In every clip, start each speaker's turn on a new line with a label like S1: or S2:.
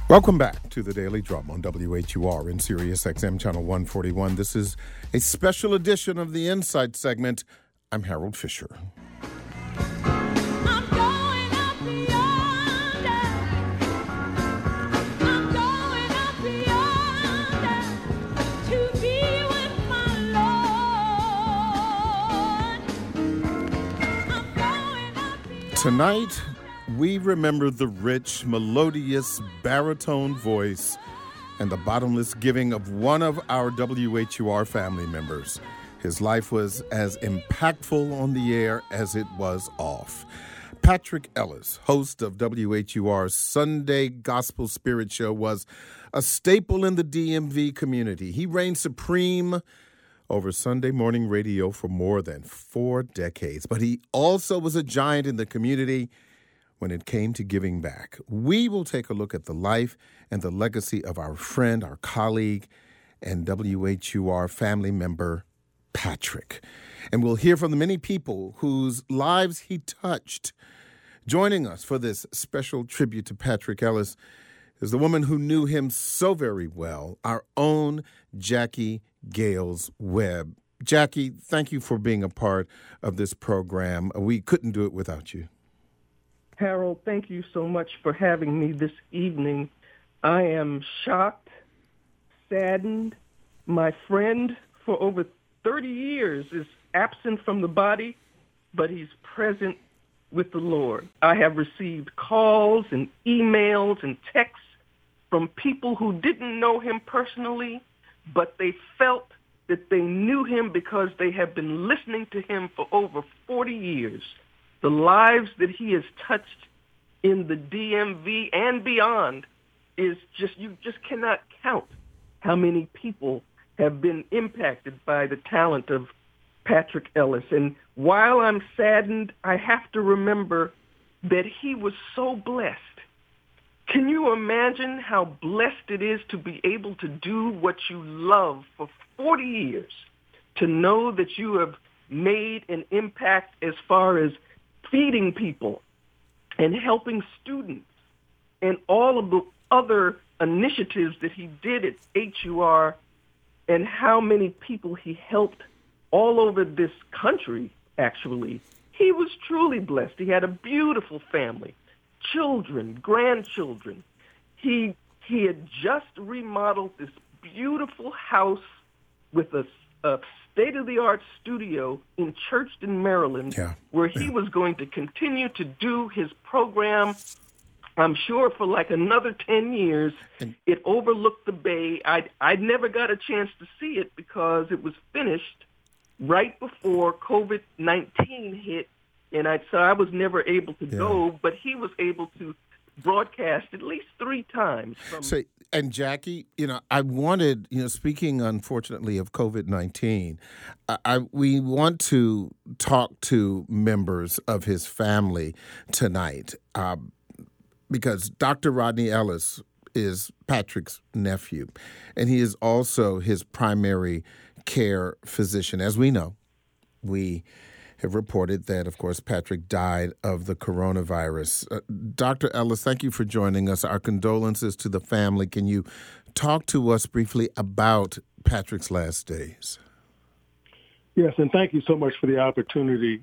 S1: Welcome back to the Daily Drum on WHUR in Sirius XM Channel 141. This is a special edition of the Insight segment. I'm Harold Fisher. Tonight, we remember the rich, melodious baritone voice and the bottomless giving of one of our WHUR family members. His life was as impactful on the air as it was off. Patrick Ellis, host of WHUR's Sunday Gospel Spirit Show, was a staple in the DMV community. He reigned supreme over Sunday morning radio for more than 4 decades, but he also was a giant in the community when it came to giving back. We will take a look at the life and the legacy of our friend, our colleague, and WHUR family member, Patrick. And we'll hear from the many people whose lives he touched. Joining us for this special tribute to Patrick Ellis is the woman who knew him so very well, our own Jackie Gales Webb. Jackie, thank you for being a part of this program. We couldn't do it without you.
S2: Harold, thank you so much for having me this evening. I am shocked, saddened. My friend for over 30 years is absent from the body, but he's present with the Lord. I have received calls and emails and texts from people who didn't know him personally, but they felt that they knew him because they have been listening to him for over 40 years. The lives that he has touched in the DMV and beyond is just, you just cannot count how many people have been impacted by the talent of Patrick Ellis. And while I'm saddened, I have to remember that he was so blessed. Can you imagine how blessed it is to be able to do what you love for 40 years, to know that you have made an impact as far as feeding people and helping students and all of the other initiatives that he did at HUR, and how many people he helped all over this country, actually. He was truly blessed. He had a beautiful family, children, grandchildren. He had just remodeled this beautiful house with a state-of-the-art studio in Churchton, Maryland, where he was going to continue to do his program, I'm sure, for like another 10 years. It overlooked the bay. I never got a chance to see it because it was finished right before COVID-19 hit, and so I was never able to go, but he was able to broadcast at least 3 times.
S1: And Jackie, I wanted, speaking unfortunately of COVID-19, we want to talk to members of his family tonight because Dr. Rodney Ellis is Patrick's nephew, and he is also his primary care physician. As we know, we have reported that, of course, Patrick died of the coronavirus. Dr. Ellis, thank you for joining us. Our condolences to the family. Can you talk to us briefly about Patrick's last days?
S3: Yes, and thank you so much for the opportunity.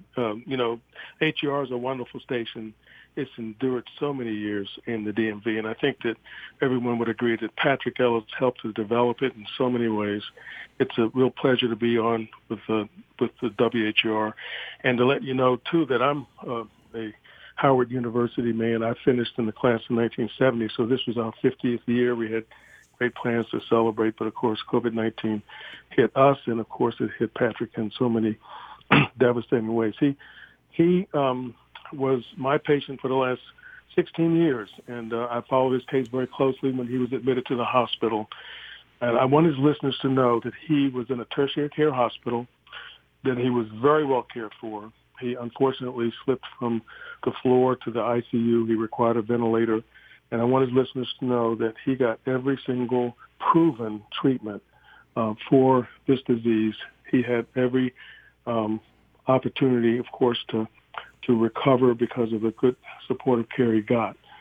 S3: HUR is a wonderful station. It's endured so many years in the DMV, and I think that everyone would agree that Patrick Ellis helped to develop it in so many ways. It's a real pleasure to be on with the WHUR, and to let you know, too, that I'm a Howard University man. I finished in the class of 1970, so this was our 50th year. We had great plans to celebrate, but, of course, COVID-19 hit us, and, of course, it hit Patrick in so many devastating ways. He was my patient for the last 16 years, and I followed his case very closely when he was admitted to the hospital. And I want his listeners to know that he was in a tertiary care hospital, that he was very well cared for. He unfortunately slipped from the floor to the ICU. He required a ventilator. And I want his listeners to know that he got every single proven treatment for this disease. He had every opportunity, of course, to recover because of the good supportive care he got.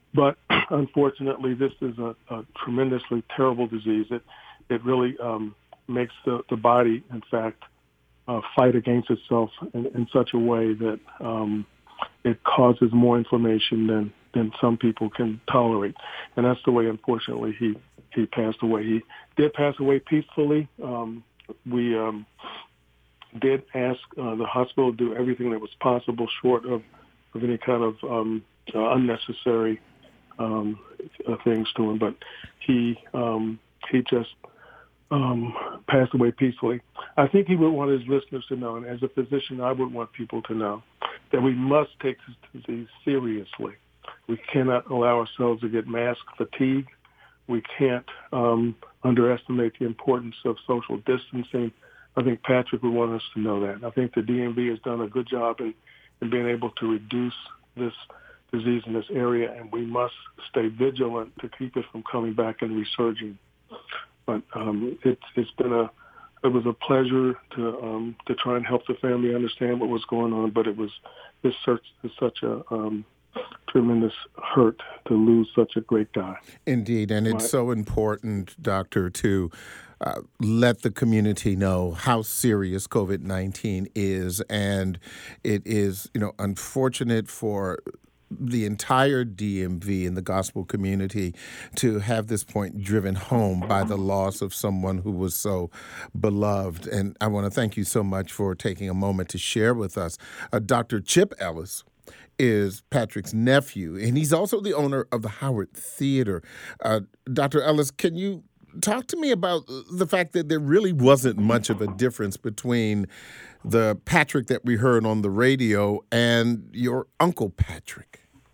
S3: But unfortunately, this is a tremendously terrible disease. It really makes the body, in fact, fight against itself in such a way that it causes more inflammation than some people can tolerate. And that's the way, unfortunately, he passed away. He did pass away peacefully. We did ask the hospital to do everything that was possible short of any kind of unnecessary things to him. But he just passed away peacefully. I think he would want his listeners to know, and as a physician, I would want people to know that we must take this disease seriously. We cannot allow ourselves to get mask fatigue. We can't underestimate the importance of social distancing. I think Patrick would want us to know that. I think the DMV has done a good job in being able to reduce this disease in this area, and we must stay vigilant to keep it from coming back and resurging. But it was a pleasure to try and help the family understand what was going on. But it's such a tremendous hurt to lose such a great guy.
S1: Indeed, and it's so important, Doctor, to let the community know how serious COVID-19 is, and it is, unfortunate for the entire DMV and the gospel community to have this point driven home by the loss of someone who was so beloved. And I want to thank you so much for taking a moment to share with us. Dr. Chip Ellis is Patrick's nephew, and he's also the owner of the Howard Theater. Dr. Ellis, can you talk to me about the fact that there really wasn't much of a difference between the Patrick that we heard on the radio and your Uncle Patrick?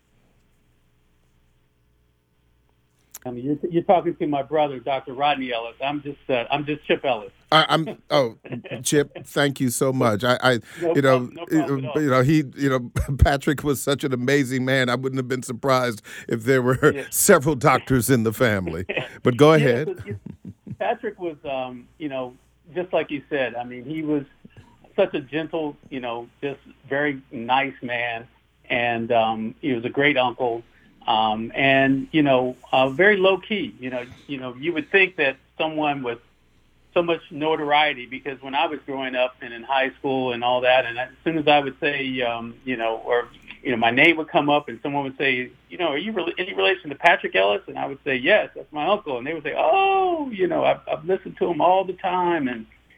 S4: I mean, you're talking to my brother, Dr. Rodney Ellis. I'm just Chip Ellis.
S1: Chip, thank you so much. No problem. Patrick was such an amazing man. I wouldn't have been surprised if there were several doctors in the family. But go ahead.
S4: Patrick was, just like you said. I mean, he was such a gentle, just very nice man, and he was a great uncle. And very low key. You would think that someone with so much notoriety, because when I was growing up and in high school and all that, and as soon as I would say, my name would come up and someone would say, are you any relation to Patrick Ellis? And I would say, yes, that's my uncle. And they would say, oh, I've listened to him all the time,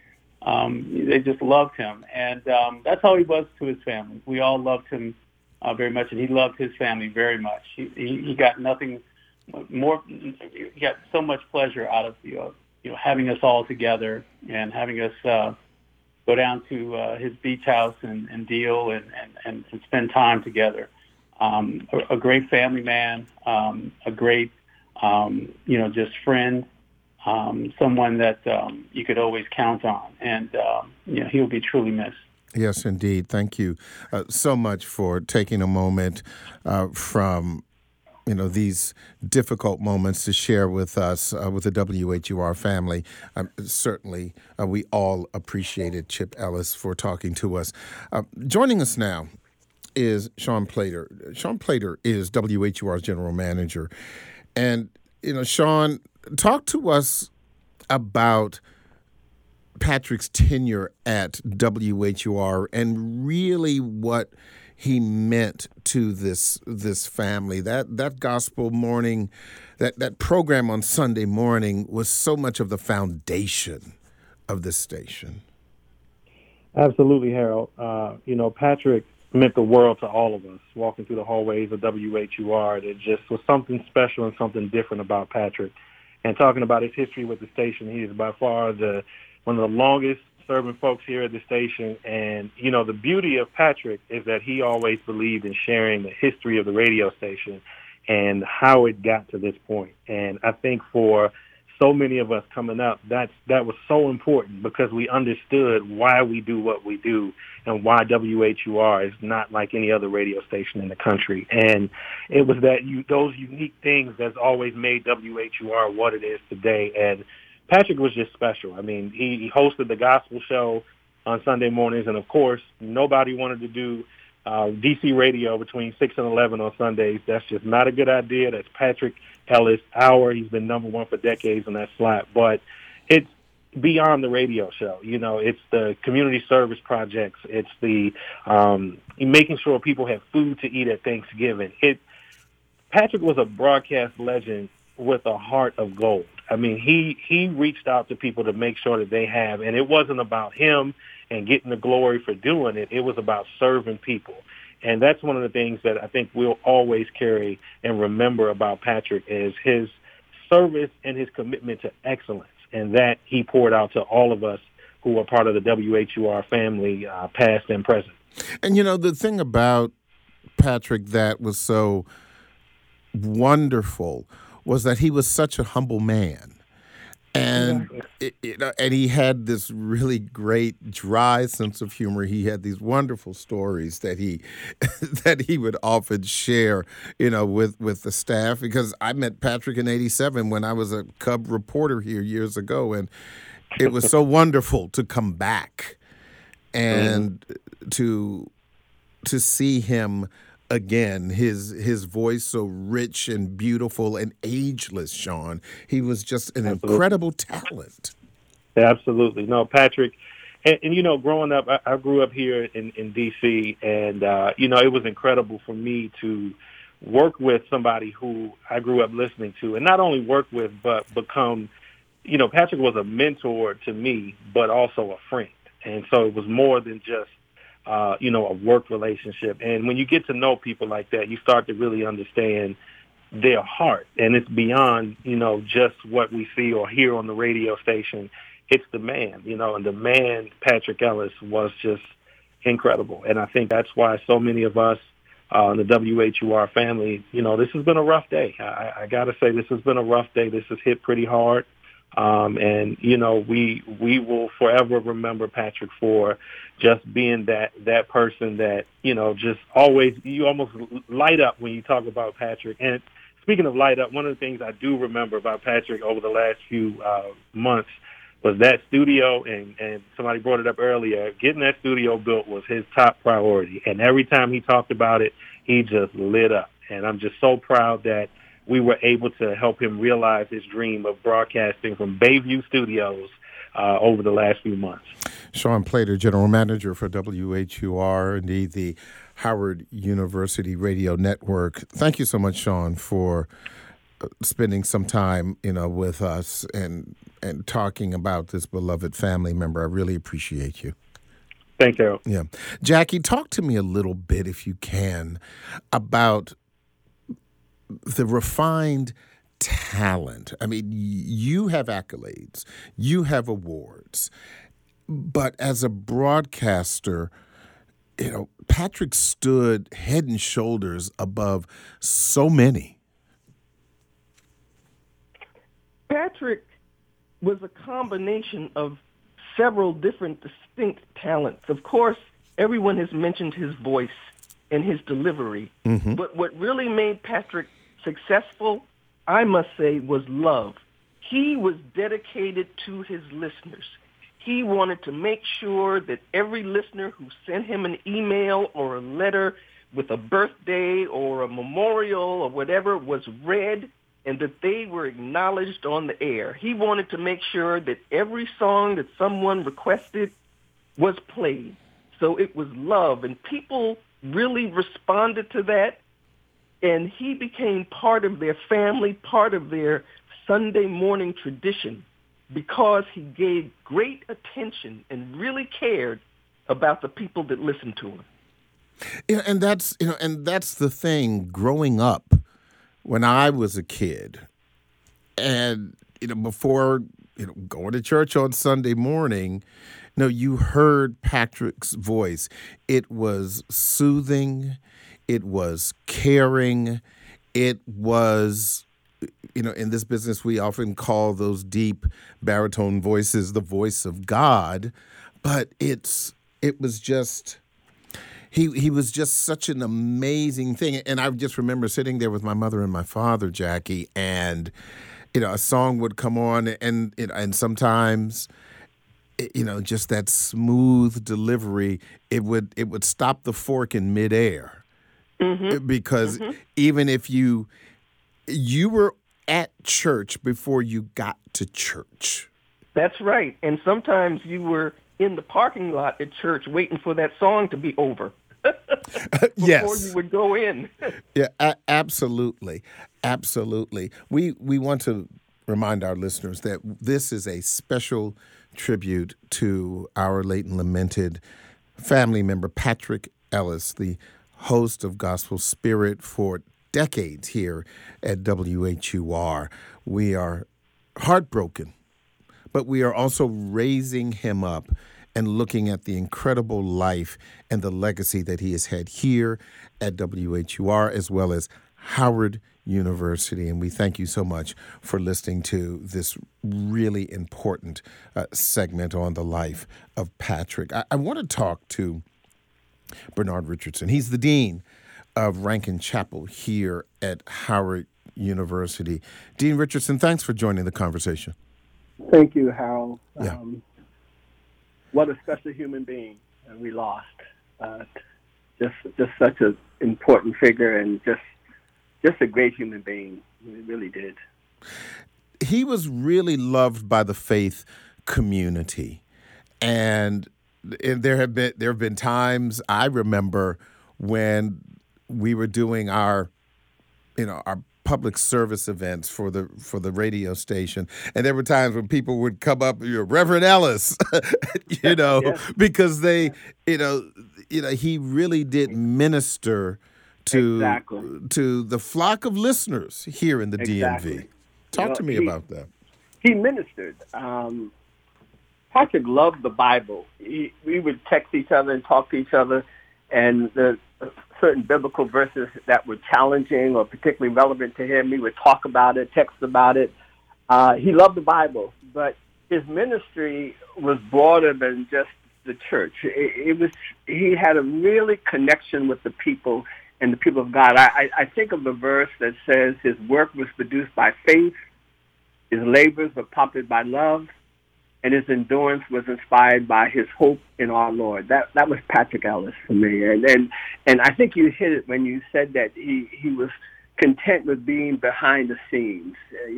S4: and they just loved him. And that's how he was to his family. We all loved him very much, and he loved his family very much. He got nothing more. He got so much pleasure out of having us all together and having us go down to his beach house and deal and spend time together. A great family man, a great just friend, someone that you could always count on, and he'll be truly missed.
S1: Yes, indeed. Thank you so much for taking a moment from, these difficult moments to share with us, with the WHUR family. Certainly, we all appreciated Chip Ellis for talking to us. Joining us now is Sean Plater. Sean Plater is WHUR's general manager. And, Sean, talk to us about Patrick's tenure at WHUR and really what he meant to this family. That gospel morning, that program on Sunday morning was so much of the foundation of this station.
S5: Absolutely, Harold. Patrick meant the world to all of us walking through the hallways of WHUR. There just was something special and something different about Patrick. And talking about his history with the station, he is by far one of the longest serving folks here at the station. And, the beauty of Patrick is that he always believed in sharing the history of the radio station and how it got to this point. And I think for so many of us coming up, that was so important because we understood why we do what we do and why WHUR is not like any other radio station in the country. And it was those unique things that's always made WHUR what it is today. And Patrick was just special. I mean, he hosted the gospel show on Sunday mornings, and of course, nobody wanted to do DC radio between 6 and 11 on Sundays. That's just not a good idea. That's Patrick Ellis Hour. He's been number one for decades in that slot. But it's beyond the radio show. It's the community service projects. It's the making sure people have food to eat at Thanksgiving. Patrick was a broadcast legend with a heart of gold. I mean, he reached out to people to make sure that they have, and it wasn't about him and getting the glory for doing it. It was about serving people. And that's one of the things that I think we'll always carry and remember about Patrick is his service and his commitment to excellence, and that he poured out to all of us who are part of the WHUR family, past and present.
S1: And, the thing about Patrick that was so wonderful was that he was such a humble man. And and he had this really great dry sense of humor. He had these wonderful stories that he would often share, with the staff. Because I met Patrick in '87 when I was a Cub reporter here years ago, and it was so wonderful to come back and to see him again, his voice so rich and beautiful and ageless, Sean. He was just an incredible talent.
S5: Absolutely. No, Patrick, and growing up, I grew up here in D.C., and, it was incredible for me to work with somebody who I grew up listening to, and not only work with, but become, Patrick was a mentor to me, but also a friend. And so it was more than just a work relationship. And when you get to know people like that, you start to really understand their heart. And it's beyond, just what we see or hear on the radio station. It's the man, and the man, Patrick Ellis, was just incredible. And I think that's why so many of us in the WHUR family, this has been a rough day. I got to say, this has been a rough day. This has hit pretty hard. And we will forever remember Patrick for just being that person that, just always, you almost light up when you talk about Patrick. And speaking of light up, one of the things I do remember about Patrick over the last few months was that studio, and somebody brought it up earlier, getting that studio built was his top priority. And every time he talked about it, he just lit up. And I'm just so proud that we were able to help him realize his dream of broadcasting from Bayview Studios over the last few months.
S1: Sean Plater, General Manager for WHUR, indeed the Howard University Radio Network. Thank you so much, Sean, for spending some time, with us and talking about this beloved family member. I really appreciate you.
S5: Thanks, Harold.
S1: Yeah. Jackie, talk to me a little bit, if you can, about the refined talent. I mean, you have accolades, you have awards, but as a broadcaster, Patrick stood head and shoulders above so many.
S2: Patrick was a combination of several different distinct talents. Of course, everyone has mentioned his voice and his delivery, but what really made Patrick successful, I must say, was love. He was dedicated to his listeners. He wanted to make sure that every listener who sent him an email or a letter with a birthday or a memorial or whatever was read and that they were acknowledged on the air. He wanted to make sure that every song that someone requested was played. So it was love, and people really responded to that. And he became part of their family, part of their Sunday morning tradition, because he gave great attention and really cared about the people that listened to him.
S1: And that's the thing. Growing up, when I was a kid, and before going to church on Sunday morning, you heard Patrick's voice. It was soothing. It was caring. It was, in this business, we often call those deep baritone voices the voice of God. But it was just, he was just such an amazing thing. And I just remember sitting there with my mother and my father, Jackie, and, a song would come on, and sometimes just that smooth delivery. It would stop the fork in midair, because even if you were at church before you got to church.
S2: That's right. And sometimes you were in the parking lot at church waiting for that song to be over before you would go in.
S1: Yeah, absolutely. Absolutely. We want to remind our listeners that this is a special tribute to our late and lamented family member, Patrick Ellis, the host of Gospel Spirit for decades here at WHUR. We are heartbroken, but we are also raising him up and looking at the incredible life and the legacy that he has had here at WHUR as well as Howard University. And we thank you so much for listening to this really important segment on the life of Patrick. I want to talk to Bernard Richardson. He's the dean of Rankin Chapel here at Howard University. Dean Richardson, thanks for joining the conversation.
S6: Thank you, Harold.
S1: Yeah.
S6: What a special human being we lost. Just such an important figure and just a great human being. We really did.
S1: He was really loved by the faith community, and there have been times I remember when we were doing our public service events for the radio station, and there were times when people would come up, Reverend Ellis,
S6: Yes.
S1: because they, he really did minister to the flock of listeners here in the DMV. Talk to me about that.
S6: He ministered. Patrick loved the Bible. We would text each other and talk to each other, and the certain biblical verses that were challenging or particularly relevant to him, we would talk about it, text about it. He loved the Bible, but his ministry was broader than just the church. He had a really connection with the people and the people of God. I think of the verse that says his work was produced by faith, his labors were prompted by love, and his endurance was inspired by his hope in our Lord. That was Patrick Ellis for me. And I think you hit it when you said that he was content with being behind the scenes.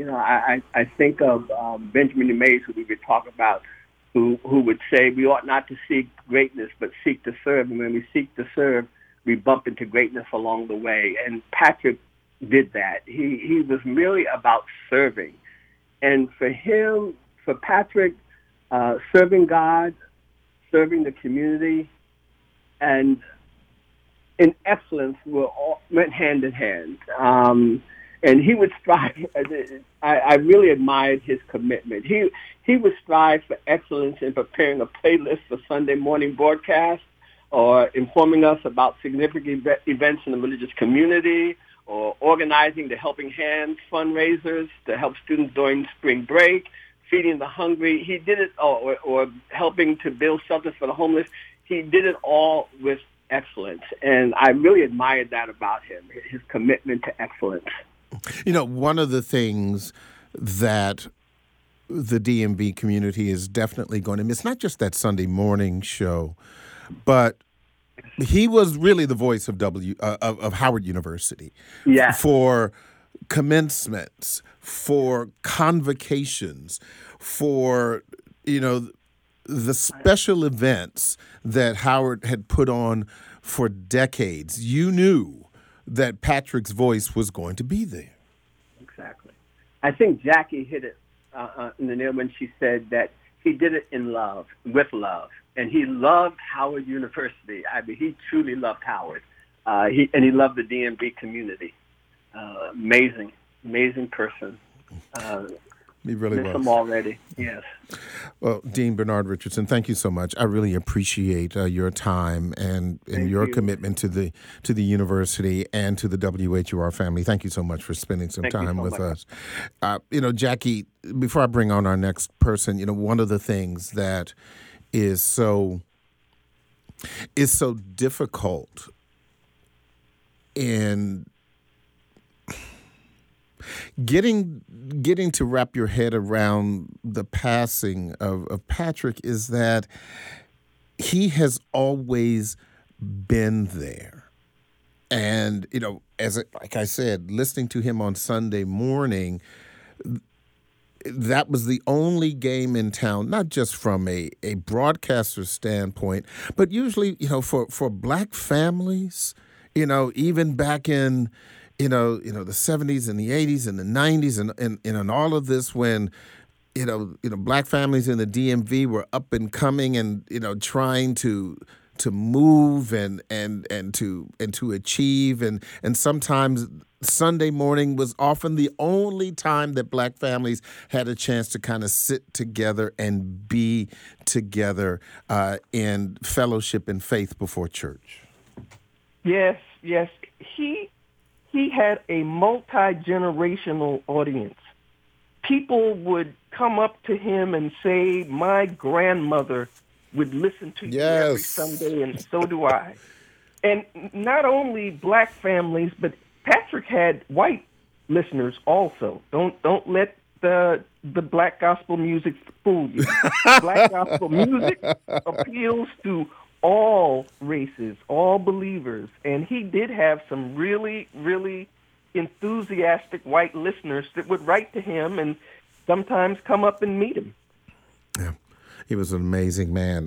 S6: I think of Benjamin Mays, who we could talk about, who would say we ought not to seek greatness, but seek to serve. And when we seek to serve, we bump into greatness along the way. And Patrick did that. He was really about serving. And for Patrick, serving God, serving the community, and in excellence went hand in hand. And he would strive. I really admired his commitment. He would strive for excellence in preparing a playlist for Sunday morning broadcast, or informing us about significant events in the religious community, or organizing the Helping Hands fundraisers to help students during spring break, feeding the hungry. He did it, or helping to build shelters for the homeless. He did it all with excellence. And I really admired that about him, his commitment to excellence.
S1: One of the things that the DMV community is definitely going to miss, not just that Sunday morning show, but he was really the voice of of Howard University.
S6: Yeah.
S1: For commencements, for convocations, for the special events that Howard had put on for decades. You knew that Patrick's voice was going to be there.
S6: Exactly. I think Jackie hit it in the nail when she said that he did it in love, with love. And he loved Howard University. I mean, he truly loved Howard. He loved the DMV community. Amazing person.
S1: He really was.
S6: Miss him already, yes.
S1: Well, Dean Bernard Richardson, thank you so much. I really appreciate your time and your commitment to the university and to the WHUR family. Thank you so much for spending some time with us. Jackie, before I bring on our next person, one of the things that is so difficult in getting to wrap your head around the passing of Patrick is that he has always been there. And, like I said, listening to him on Sunday morning, that was the only game in town, not just from a broadcaster standpoint, but usually, for black families, even back in, the 70s and the 80s and the 90s and all of this when, black families in the DMV were up and coming and, trying to move and to achieve and sometimes Sunday morning was often the only time that black families had a chance to kind of sit together and be together in fellowship and faith before church.
S2: Yes. He had a multi-generational audience. People would come up to him and say, "My grandmother would listen to you every Sunday, and so do I." And not only black families, but Patrick had white listeners also. Don't let the black gospel music fool you. Black gospel music appeals to all races, all believers, and he did have some really, really enthusiastic white listeners that would write to him and sometimes come up and meet him.
S1: Yeah, he was an amazing man.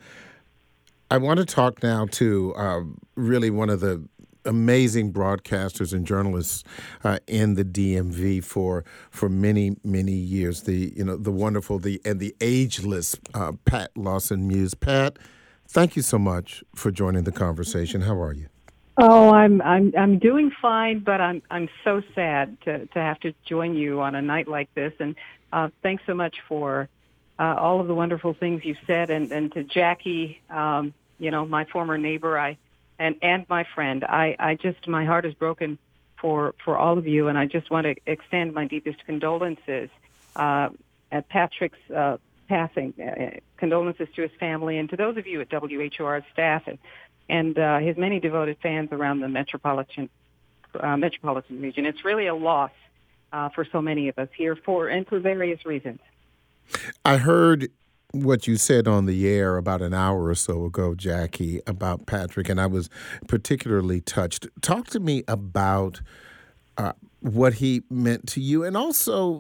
S1: I want to talk now to really one of the amazing broadcasters and journalists in the DMV for many, many years. The wonderful and the ageless Pat Lawson-Muse. Pat, thank you so much for joining the conversation. How are you?
S7: Oh, I'm doing fine, but I'm so sad to have to join you on a night like this. And thanks so much for all of the wonderful things you've said, and to Jackie, my former neighbor, and my friend. I just, my heart is broken for all of you, and I just want to extend my deepest condolences at Patrick's passing. Condolences to his family and to those of you at WHUR's staff and his many devoted fans around the metropolitan region. It's really a loss for so many of us here for various reasons.
S1: I heard what you said on the air about an hour or so ago, Jackie, about Patrick, and I was particularly touched. Talk to me about what he meant to you, and also,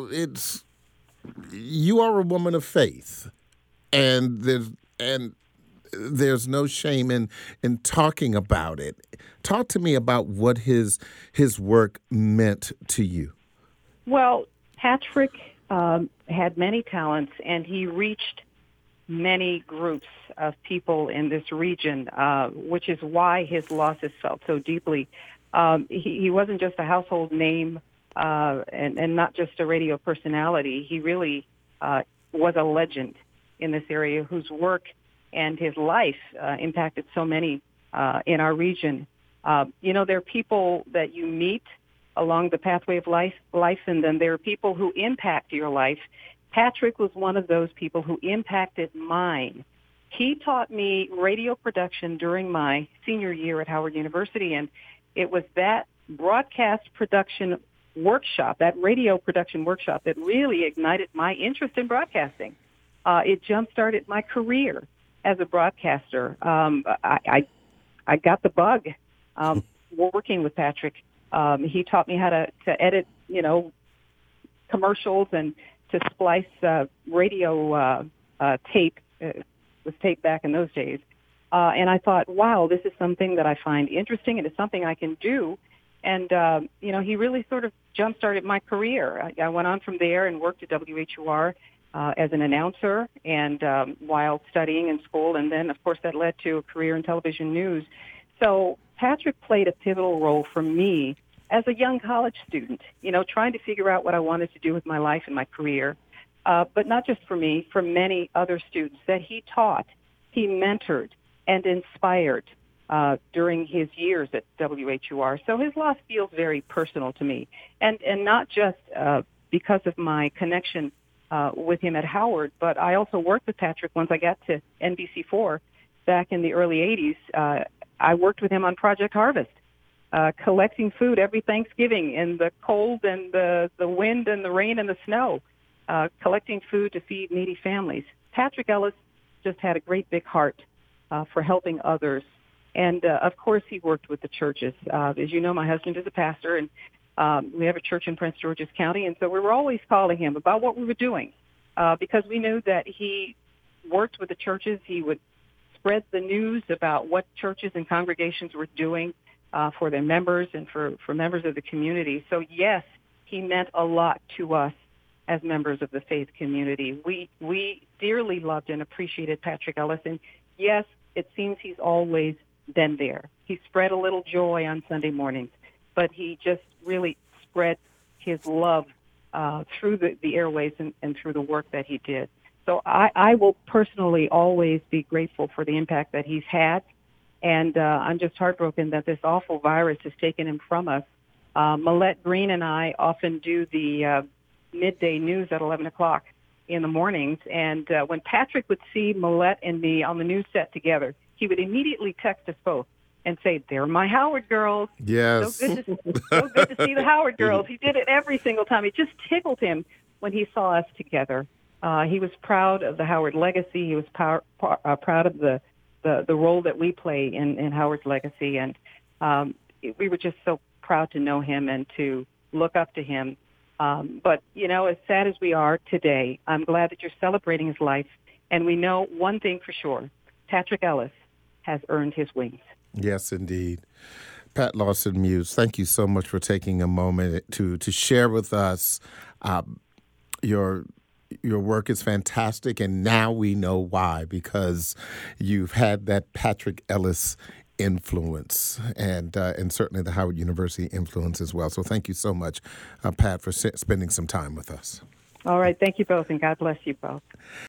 S1: you are a woman of faith, and there's no shame in talking about it. Talk to me about what his work meant to you.
S7: Well, Patrick had many talents, and he reached many groups of people in this region, which is why his loss is felt so deeply. He wasn't just a household name and not just a radio personality. He really was a legend in this area whose work and his life impacted so many in our region. There are people that you meet along the pathway of life, and then there are people who impact your life. Patrick was one of those people who impacted mine. He taught me radio production during my senior year at Howard University, and it was that broadcast production workshop, that radio production workshop, that really ignited my interest in broadcasting. It jump-started my career as a broadcaster. I got the bug working with Patrick. He taught me how to edit, commercials and to splice radio tape. It was tape back in those days. And I thought, wow, this is something that I find interesting, and it's something I can do. And, he really sort of jump-started my career. I went on from there and worked at WHUR as an announcer and while studying in school. And then, of course, that led to a career in television news. So Patrick played a pivotal role for me as a young college student, trying to figure out what I wanted to do with my life and my career. But not just for me, for many other students that he taught, he mentored and inspired during his years at WHUR. So his loss feels very personal to me. And not just because of my connection with him at Howard, but I also worked with Patrick once I got to NBC4 back in the early 80s. I worked with him on Project Harvest, collecting food every Thanksgiving in the cold and the wind and the rain and the snow. collecting food to feed needy families. Patrick Ellis just had a great big heart for helping others. And, of course, he worked with the churches. As you know, my husband is a pastor, and we have a church in Prince George's County, and so we were always calling him about what we were doing because we knew that he worked with the churches. He would spread the news about what churches and congregations were doing for their members and for members of the community. So, yes, he meant a lot to us as members of the faith community. We dearly loved and appreciated Patrick Ellis, and, yes, it seems he's always been there. He spread a little joy on Sunday mornings, but he just really spread his love through the airways and through the work that he did. So I will personally always be grateful for the impact that he's had, and I'm just heartbroken that this awful virus has taken him from us. Millette Green and I often do the midday news at 11 o'clock in the mornings, and when Patrick would see Millette and me on the news set together, he would immediately text us both and say, "They're my Howard girls."
S1: Yes.
S7: So good to see the Howard girls. He did it every single time. It just tickled him when he saw us together. He was proud of the Howard legacy. He was proud of the role that we play in Howard's legacy. And we were just so proud to know him and to look up to him. But, you know, as sad as we are today, I'm glad that you're celebrating his life. And we know one thing for sure. Patrick Ellis has earned his wings.
S1: Yes, indeed. Pat Lawson Muse, thank you so much for taking a moment to share with us. Your work is fantastic, and now we know why, because you've had that Patrick Ellis influence and certainly the Howard University influence as well. So thank you so much, Pat, for spending some time with us.
S7: All right. Thank you both, and God bless you both.